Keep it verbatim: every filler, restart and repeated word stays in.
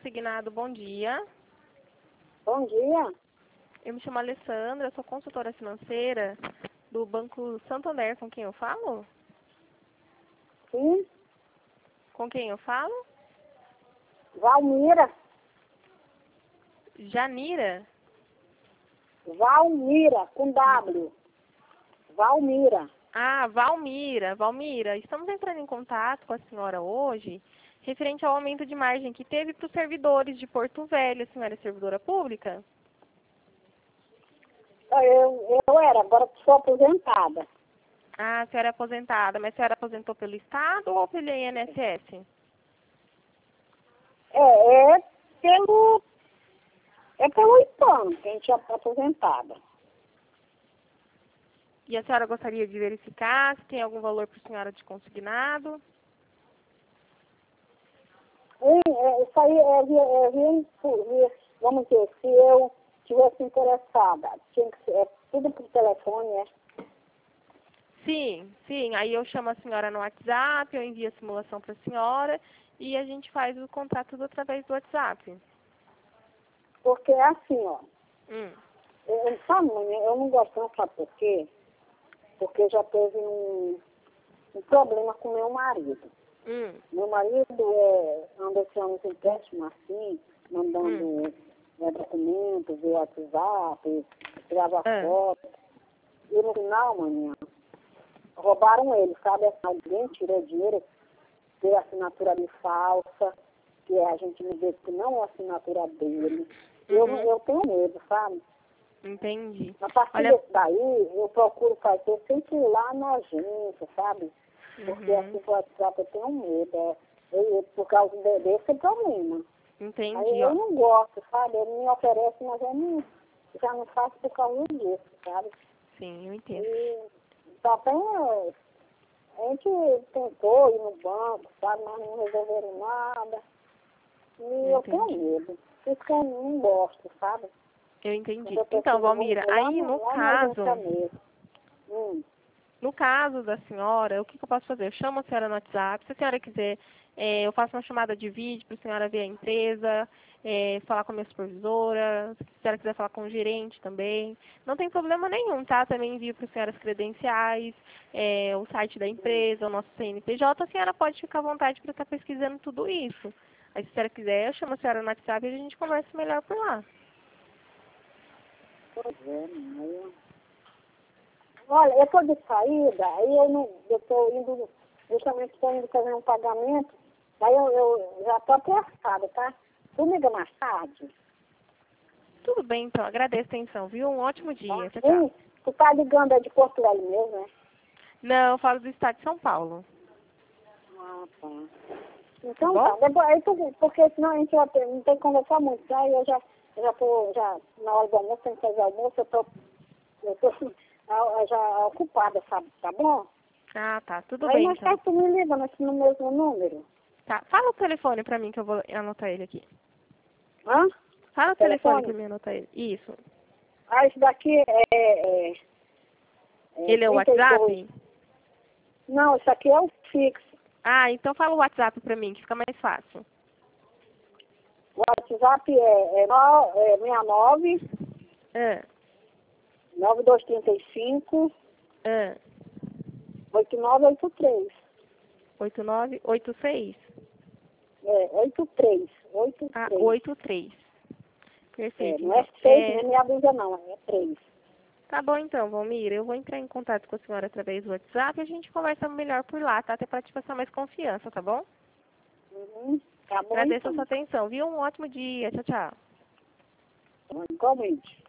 consignado, bom dia. Bom dia. Eu me chamo Alessandra, sou consultora financeira do Banco Santander. Com quem eu falo? Sim. Com quem eu falo? Valmira. Janira? Valmira, com W. Valmira. Ah, Valmira. Valmira, estamos entrando em contato com a senhora hoje referente ao aumento de margem que teve para os servidores de Porto Velho. A senhora é servidora pública? Eu, eu era, agora sou aposentada. Ah, a senhora é aposentada, mas a senhora aposentou pelo Estado ou pelo I N S S? É, é pelo... É pelo hispano que a gente é aposentada. E a senhora gostaria de verificar se tem algum valor para a senhora de consignado? Sim, é, isso aí é, via- é, via- via- vamos dizer, se eu tivesse interessada, tinha que ser, é tudo por telefone, é? Sim, sim. Aí eu chamo a senhora no WhatsApp, eu envio a simulação para a senhora e a gente faz o contrato tudo através do WhatsApp. Porque é assim, ó, Hum. eu, sabe, mãe, eu não gosto não, sabe por quê? Porque já teve um, um problema com meu marido. Hum. Meu marido é, anda tirando uns empréstimos assim, Hum. mandando é, documentos via WhatsApp, tirava Ah. foto. E no final, maninha, roubaram ele, sabe? Alguém tirou dinheiro, deu assinatura de falsa, que a gente me vê que não é a assinatura dele. Eu, Uhum. eu tenho medo, sabe? Entendi. A partir Olha. desse daí, eu procuro fazer sempre ir lá na agência, sabe? Porque Uhum. assim, por WhatsApp eu tenho medo, é, eu, por causa de- desse problema. Aí Entendi, eu ó. não gosto, sabe? Ele me oferece, mas eu não, já não faço por causa disso, sabe? Sim, eu entendo. E só tem, é, a gente tentou ir no banco, sabe? Mas não resolveram nada. E eu tenho Entendi. medo. Isso que eu não gosto, sabe? Eu entendi. Eu Então, prefiro, Valmira, vou lá, aí no, no lá na agência caso, mesmo. Hum. no caso da senhora, o que, que eu posso fazer? Eu chamo a senhora no WhatsApp. Se a senhora quiser, eh, eu faço uma chamada de vídeo para a senhora ver a empresa, eh, falar com a minha supervisora, se a senhora quiser falar com o gerente também. Não tem problema nenhum, tá? Também envio para a senhora as credenciais, eh, o site da empresa, o nosso C N P J. A senhora pode ficar à vontade para estar pesquisando tudo isso. Aí, se a senhora quiser, eu chamo a senhora no WhatsApp e a gente conversa melhor por lá. Pois é, mas... Olha, eu estou de saída, aí eu não, eu estou indo, justamente estou indo fazer um pagamento, aí eu, eu já estou apertada, tá? Tu liga mais tarde, Tudo bem, então. Agradeço a atenção, viu? Um ótimo tá? dia. Tchau, tchau. Sim, tu tá ligando aí de Porto Velho mesmo, né? Não, eu falo do estado de São Paulo. Ah, tá. Tá Então bom? tá, depois, aí tu, porque senão a gente vai ter, não tem que conversar muito, tá? Eu já, eu já tô, já, na hora do almoço, tem que fazer almoço, eu tô, eu tô ah, já ocupada, sabe? Tá bom? Ah, tá. Tudo Aí bem, mais então. tarde tu me liga nesse no mesmo número. Tá. Fala o telefone pra mim que eu vou anotar ele aqui. Hã? Fala o telefone pra Telefone? mim anotar ele. Isso. Ah, esse daqui é, é, é Ele é o trinta e dois. WhatsApp? Não, isso aqui é o fixo. Ah, então fala o WhatsApp pra mim, que fica mais fácil. O WhatsApp é, é, no, é sessenta e nove, Ah, nove dois três cinco, ah. oito nove oito três. oito nove oito seis? É, oito três. oito Ah, três. oito três. É, Perfeito, não é então. seis, É, nem meia dúzia não, é três. tá bom, então, Valmira. Eu vou entrar em contato com a senhora através do WhatsApp e a gente conversa melhor por lá, tá? Até pra te passar mais confiança, tá bom? Uhum. Tá bom Agradeço a sua então. atenção, viu? Um ótimo dia. Tchau, tchau. Igualmente.